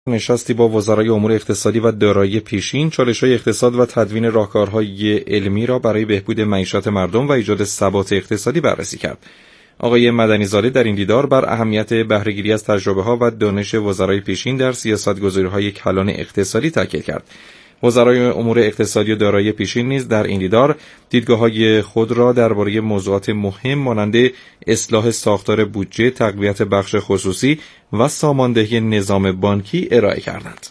نشستی با وزرای امور اقتصادی و دارایی پیشین چالش‌های اقتصاد و تدوین راهکارهای علمی را برای بهبود معیشت مردم و ایجاد ثبات اقتصادی بررسی کرد. آقای مدنی‌زاده در این دیدار بر اهمیت بهره‌گیری از تجربه‌ها و دانش وزرای پیشین در سیاست‌گذاری‌های کلان اقتصادی تاکید کرد. وزرای امور اقتصادی و دارایی پیشین نیز در این دیدار دیدگاه‌های خود را درباره موضوعات مهم مانند اصلاح ساختار بودجه، تقویت بخش خصوصی و ساماندهی نظام بانکی ارائه کردند.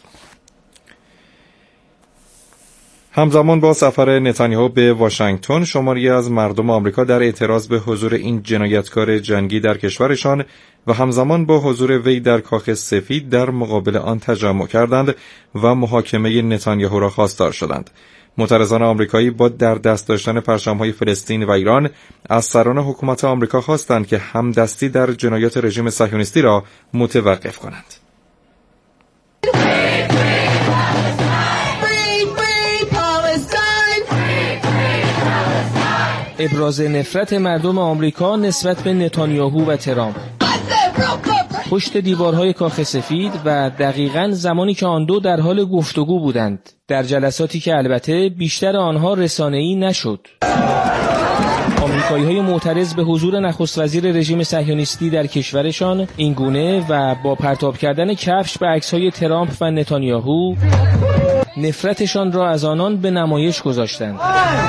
همزمان با سفر نتانیاهو به واشنگتن، شماری از مردم آمریکا در اعتراض به حضور این جنایتکار جنگی در کشورشان و همزمان با حضور وی در کاخ سفید در مقابل آن تجمع کردند و محاکمه نتانیاهو را خواستار شدند. معترضان آمریکایی با در دست داشتن پرچم‌های فلسطین و ایران از سران حکومت آمریکا خواستند که همدستی در جنایات رژیم صهیونیستی را متوقف کنند. ابراز نفرت مردم آمریکا نسبت به نتانیاهو و ترامپ پشت دیوارهای کاخ سفید و دقیقاً زمانی که آن دو در حال گفتگو بودند، در جلساتی که البته بیشتر آنها رسانه‌ای نشد. آمریکایی‌های معترض به حضور نخست وزیر رژیم صهیونیستی در کشورشان این گونه و با پرتاب کردن کفش به عکس‌های ترامپ و نتانیاهو نفرتشان را از آنان به نمایش گذاشتند.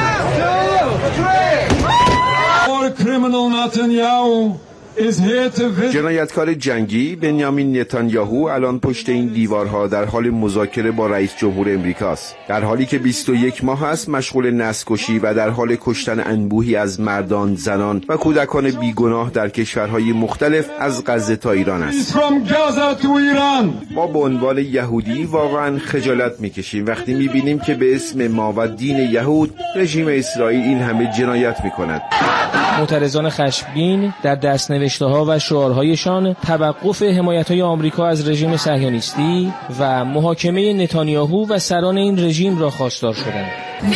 جنایتکار جنگی بنیامین نتانیاهو الان پشت این دیوارها در حال مذاکره با رئیس جمهور امریکاست، در حالی که 21 ماه است مشغول نسل‌کشی و در حال کشتن انبوهی از مردان، زنان و کودکان بیگناه در کشورهای مختلف از غزه تا ایران است. ما به عنوان یهودی واقعا خجالت میکشیم وقتی میبینیم که به اسم ما و دین یهود رژیم اسرائیل این همه جنایت میکند. معترضان خشمگین در دست‌نوشته‌ها و شعارهایشان توقف حمایت‌های آمریکا از رژیم صهیونیستی و محاکمه نتانیاهو و سران این رژیم را خواستار شدند.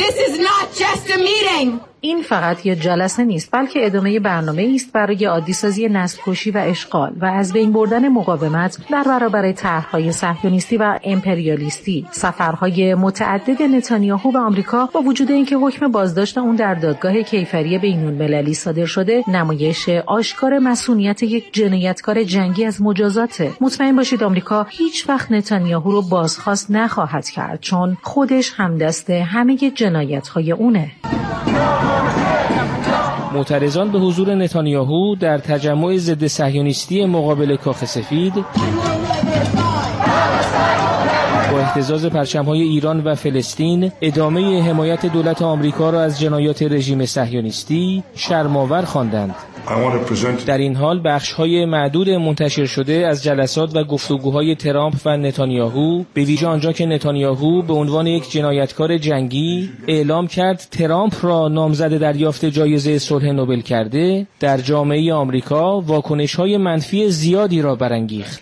این فقط یک جلسه نیست، بلکه ادامه برنامه است برای عادی‌سازی نسل‌کشی و اشغال و از بین بردن مقاومت در برابر طرح‌های صهیونیستی و امپریالیستی. سفرهای متعدد نتانیاهو به آمریکا با وجود اینکه حکم بازداشت اون در دادگاه کیفری بین‌المللی صادر شده، نمایش آشکار مسئولیت یک جنایتکار جنگی از مجازاته. مطمئن باشید آمریکا هیچ وقت نتانیاهو رو بازخواست نخواهد کرد، چون خودش همدست همه جنایت‌های اونه. معترضان به حضور نتانیاهو در تجمع ضد صهیونیستی مقابل کاخ سفید با اهتزاز پرچم‌های ایران و فلسطین ادامه حمایت دولت آمریکا را از جنایات رژیم صهیونیستی شرم‌آور خواندند. در این حال بخش‌های معدود منتشر شده از جلسات و گفتگوهای ترامپ و نتانیاهو، به ویژه آنجا که نتانیاهو به عنوان یک جنایتکار جنگی اعلام کرد ترامپ را نامزد دریافت جایزه صلح نوبل کرده، در جامعه آمریکا واکنش‌های منفی زیادی را برانگیخت.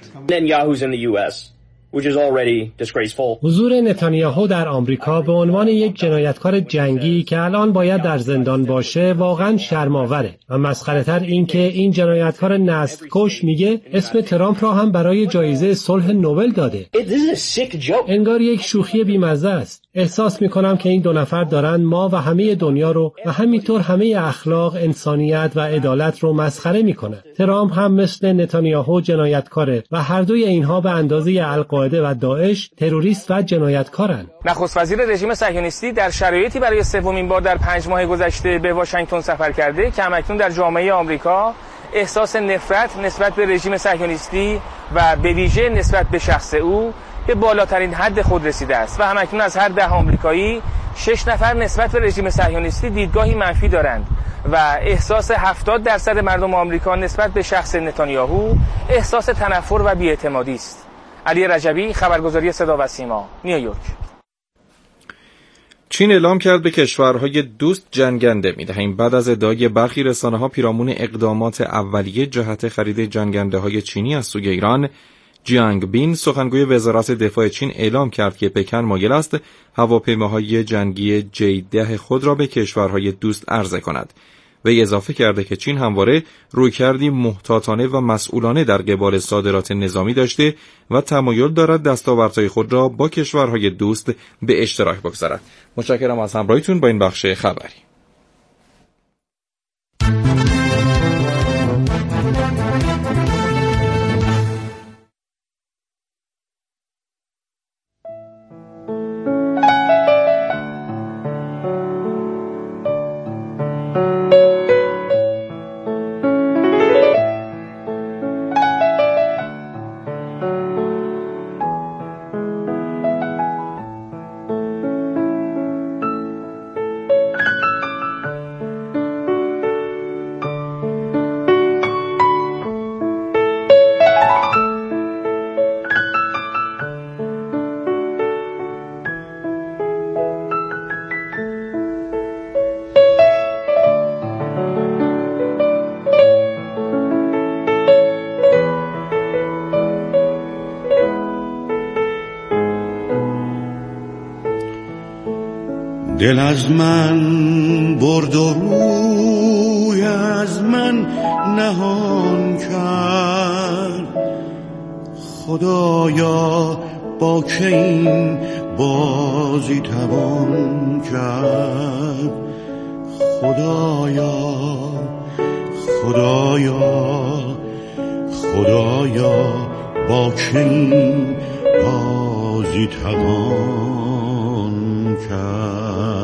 حضور نتانیاهو در آمریکا به عنوان یک جنایتکار جنگی که الان باید در زندان باشه واقعا شرم‌آوره و مسخره‌تر این که این جنایتکار نسل‌کش میگه اسم ترامپ را هم برای جایزه صلح نوبل داده. انگار یک شوخی بی‌مزه است. احساس میکنم که این دو نفر دارن ما و همه دنیا رو و همینطور همه اخلاق، انسانیت و عدالت رو مسخره میکنن. ترامپ هم مثل نتانیاهو جنایتکاره و هر دوی اینها به اندازه القاعده و داعش تروریست و جنایتکارن. نخست وزیر رژیم صهیونیستی در شرایطی برای سومین بار در 5 ماه گذشته به واشنگتن سفر کرده که همکنون در جامعه آمریکا احساس نفرت نسبت به رژیم صهیونیستی و به ویژه نسبت به شخص او به بالاترین حد خود رسیده است و همکنون از هر 10 آمریکایی 6 نفر نسبت به رژیم صهیونیستی دیدگاهی منفی دارند و احساس 70% مردم آمریکا نسبت به شخص نتانیاهو احساس تنفر و بی‌اعتمادی است. علی رجبی، خبرگزاری صدا و سیما، نیویورک. چین اعلام کرد به کشورهای دوست جنگنده می‌دهیم بعد از ادعای برخی رسانه‌ها پیرامون اقدامات اولیه جهت خرید جنگنده‌های چینی از سوی ایران. جیانگ بین، سخنگوی وزارت دفاع چین، اعلام کرد که پکن مایل است هواپیماهای جنگی J-10 خود را به کشورهای دوست عرضه کند. وی اضافه کرده که چین همواره رویکردی محتاطانه و مسئولانه در قبال صادرات نظامی داشته و تمایل دارد دستاوردهای خود را با کشورهای دوست به اشتراک بگذارد. متشکرم از همراهیتون با این بخش خبری. دل از من برد و روی از من نهان کرد، خدایا با که این بازی توان کرد. خدایا خدایا خدایا با که این بازی توان کرد.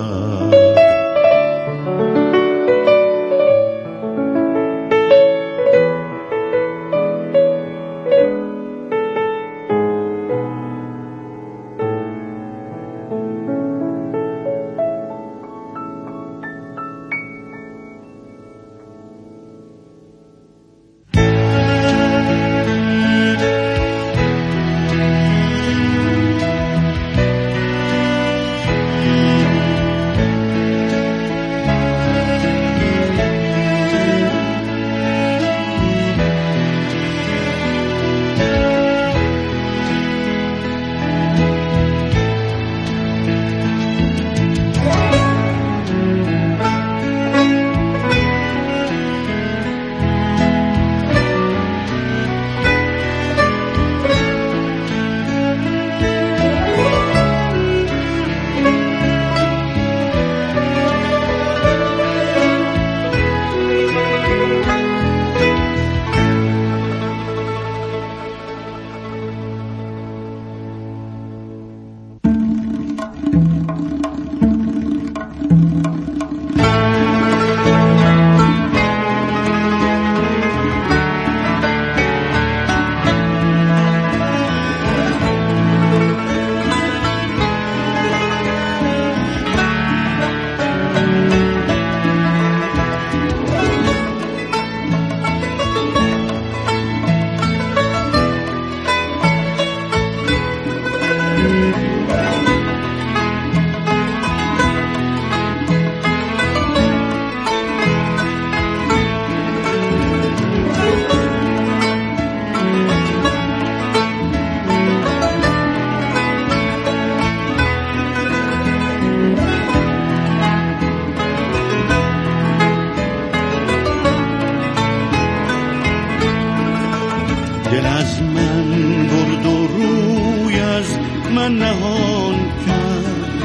دل از من برد و روی از من نهان کرد،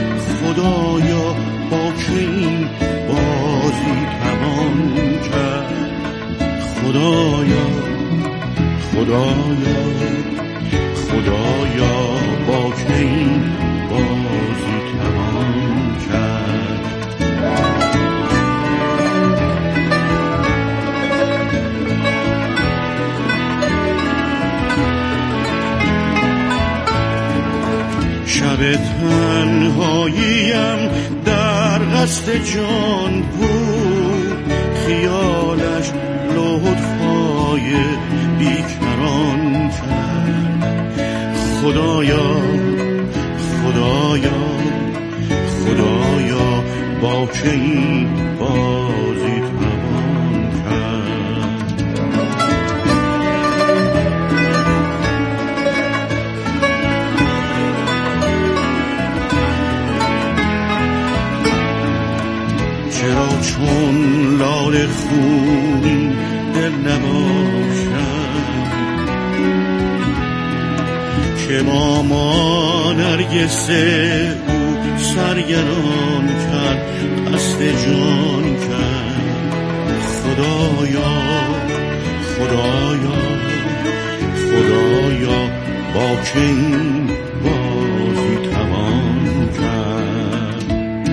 خدایا با که این بازی توان کرد. خدایا خدایا خدایا با که این بازی توان کرد. شب تنهاییم در قصد جان بود، خیالش لطفای بیکران کرد. خدایا خدایا خدایا با که این بازی توان کرد. چرا چون لاله خونی دل نباشم که ماما نرگس او سرگران کرد قصد جان کرد. خدایا خدایا خدایا با که این بازی توان کرد.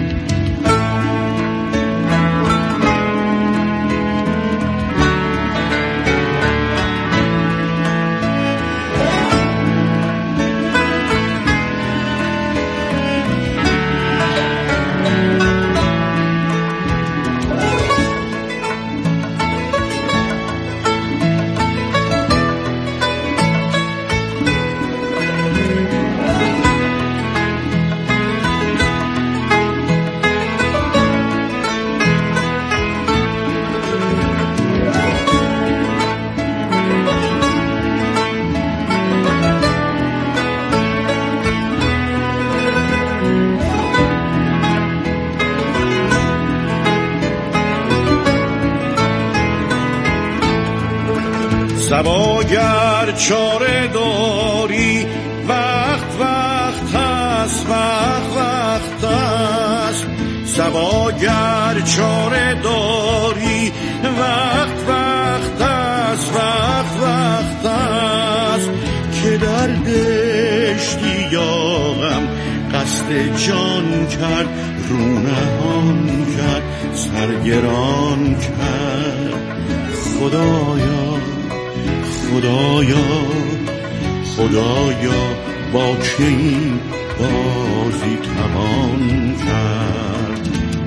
صباگر چاره داری وقت وقت هست وقت وقت هست. صباگر چاره داری وقت وقت هست وقت وقت هست. که در دشتی یاغم قصد جان کرد رونهان کرد سرگران کرد. خدایا خدایا خدایا با که این بازی توان کرد.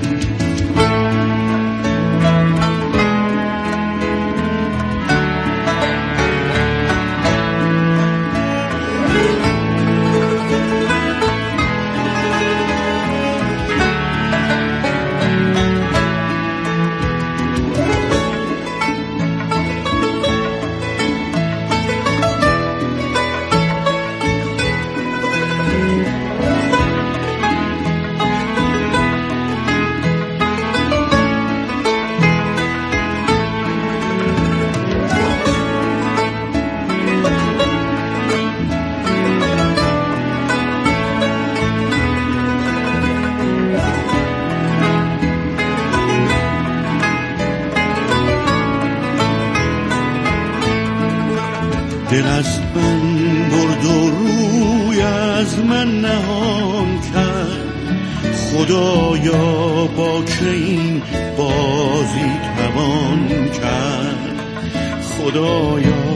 دل از من برد و روی از من نهان کرد. خدایا با که این بازی توان کرد. خدایا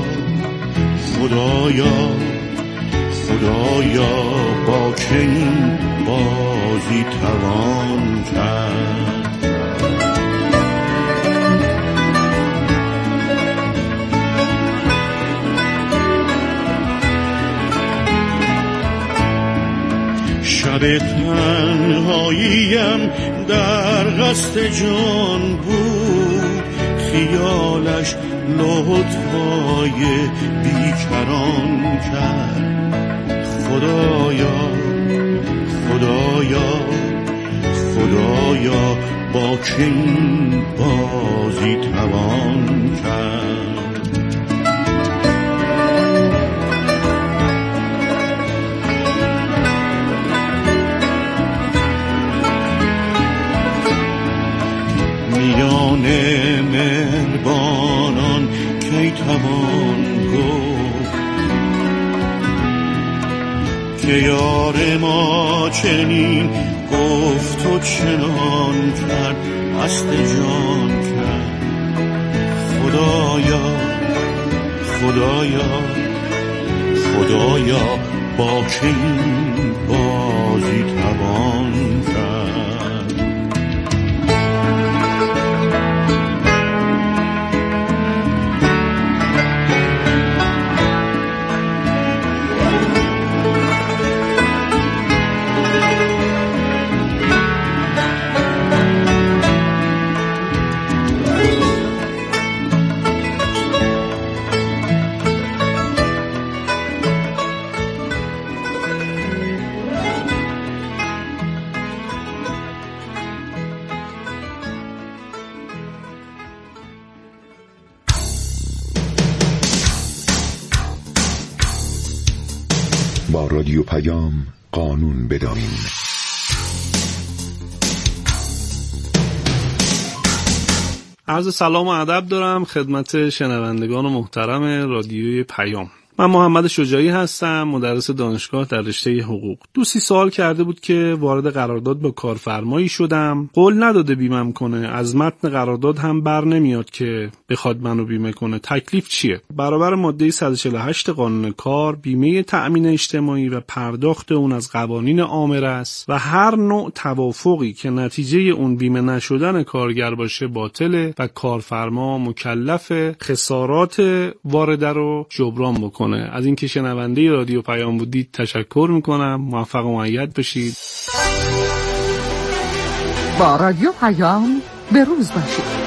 خدایا خدایا با که این بازی توان کرد. شب تنهاییم در قصد جان بود. خیالش لطفای بیکران کرد. خدایا خدایا خدایا با که این بازی توان کرد. میان مهربانان کی توان گفت که یار ما چنین گفت و چنان کرد قصد جان کرد. خدایا خدایا خدایا با که این بازی توان کرد. رادیو پیام قانون بدانیم. عرض سلام و ادب دارم خدمت شنوندگان محترم رادیوی پیام. من محمد شجاعی هستم، مدرس دانشگاه در رشته حقوق. دوستی سوال کرده بود که وارد قرارداد با کارفرمایی شدم، قول نداده بیمم کنه، از متن قرارداد هم بر نمیاد که بخواد منو بیمه کنه، تکلیف چیه؟ برابر ماده 148 قانون کار، بیمه تأمین اجتماعی و پرداخت اون از قوانین آمر است و هر نوع توافقی که نتیجه اون بیمه نشدن کارگر باشه باطله و کارفرما مکلف خسارات وارده رو جبران بکنه. از اینکه شنونده رادیو پیام بودید تشکر میکنم. موفق و مؤید باشید. با رادیو پیام به روز باشید.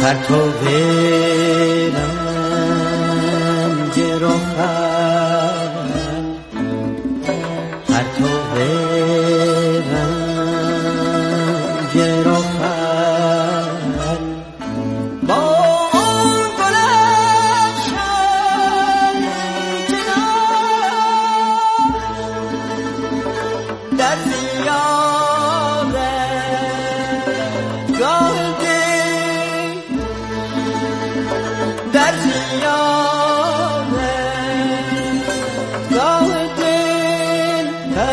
پرتو رنگ روخن پرتو رنگ روخن با اون گلشن کنار در زیاره گاه در زیاره گاه دل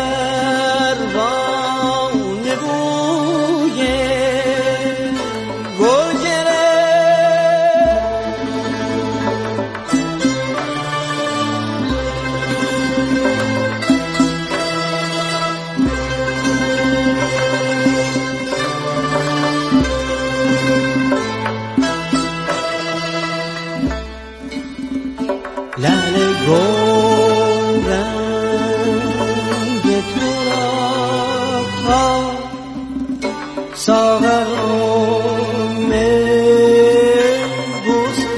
پروانه بوی گل لعل گل رنگ تو را تا ساغر می بوسه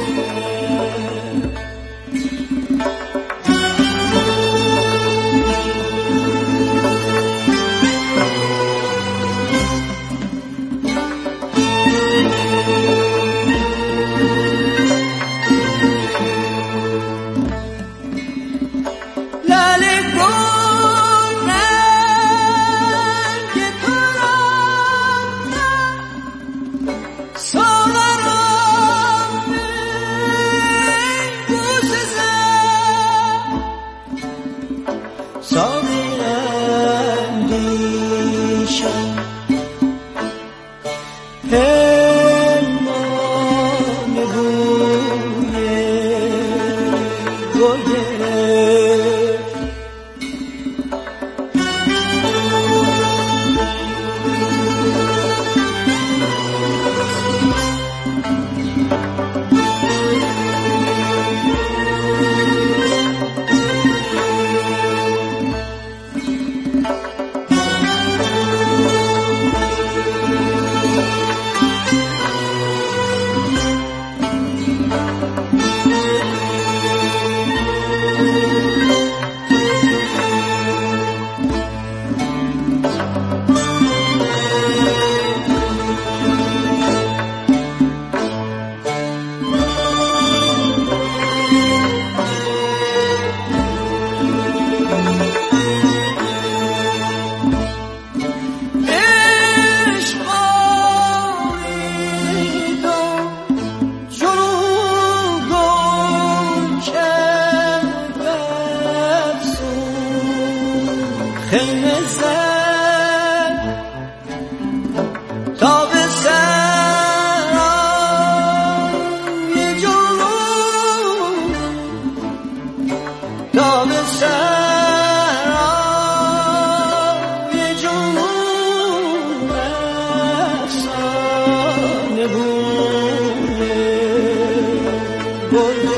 لعل گل رنگ تو را ساغر می بوسه ساقی اندیشم پیمان بوی گل خیمه زد تا به سرای جنون تا به سرای جنون افسانه بوده گل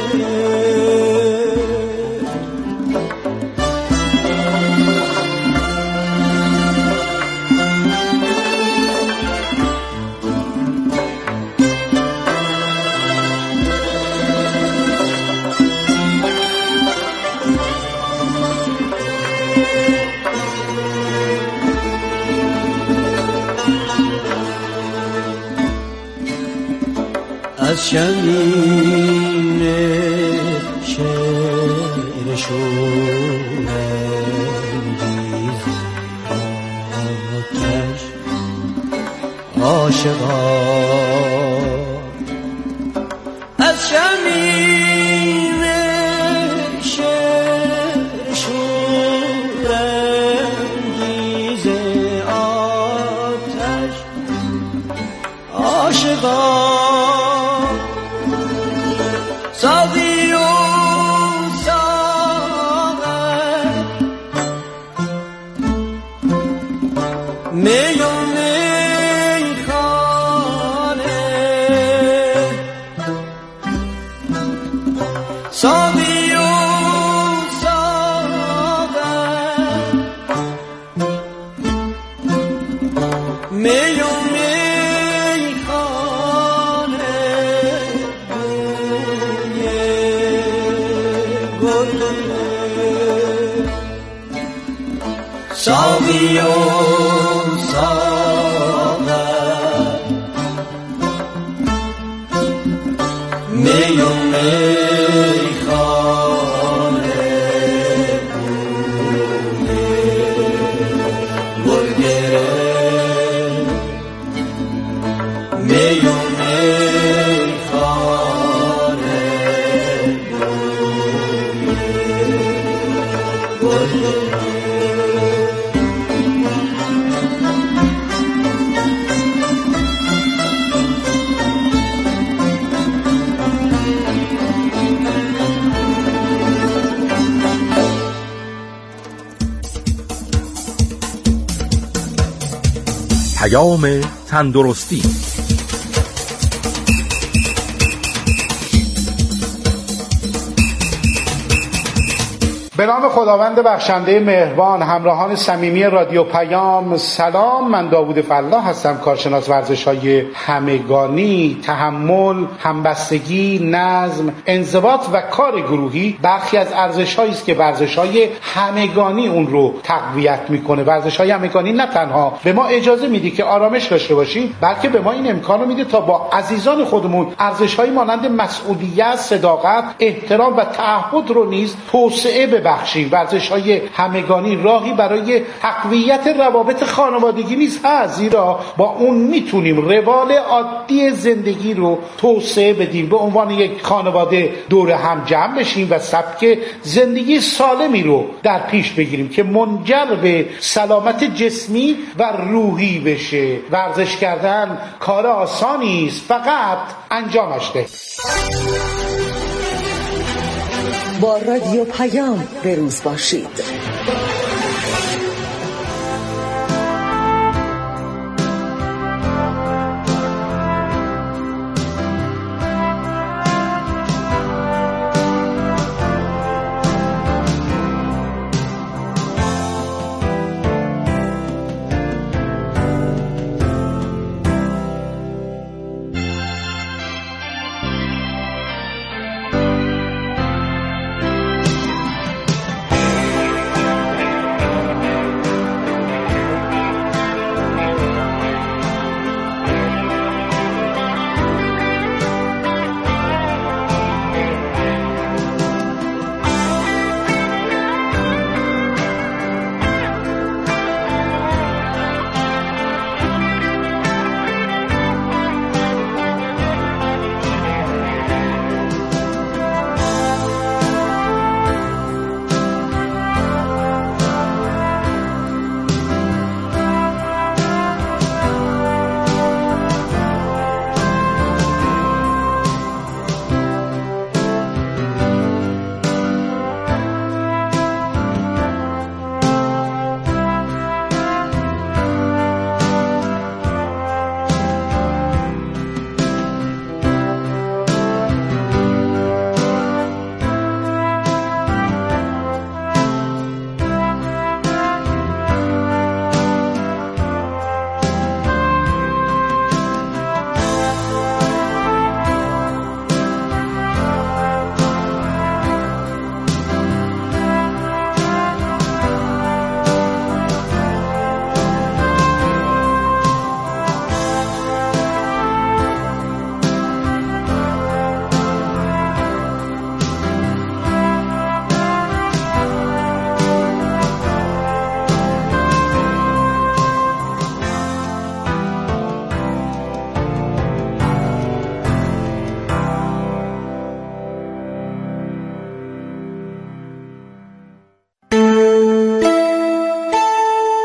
از شمیم شعر شورانگیز آتش عاشقان از شمیم شعر شورانگیز آتش عاشقان ساقی و ساغر می و میخانه ساقی و ساغر می و میخانه ساقی و ساغر می و میخانه گل گرفت می و میخانه گل گرفت. تندرستی. به نام خداوند بخشنده مهربان، همراهان صمیمی رادیو پیام سلام. من داوود فلاح هستم، کارشناس ورزش‌های همگانی، تحمل، همبستگی، نظم، انضباط و کار گروهی برخی از ارزش‌هایی است که ورزش‌های همگانی اون رو تقویت می‌کنه. ورزش‌های همگانی نه تنها به ما اجازه میده که آرامش داشته باشیم، بلکه به ما این امکان رو میده تا با عزیزان خودمون ارزش‌هایی مانند مسئولیت، صداقت، احترام و تعهد رو نیز توسعه بخشیم. ورزش‌های همگانی راهی برای تقویت روابط خانوادگی نیز هست، زیرا با اون میتونیم روال عادی زندگی رو توسعه بدیم، به عنوان یک خانواده دور هم جمع بشیم و سبک زندگی سالمی رو در پیش بگیریم که منجر به سلامت جسمی و روحی بشه. ورزش کردن کار آسانی است، فقط انجامش ده. با رادیو پیام به روز باشید.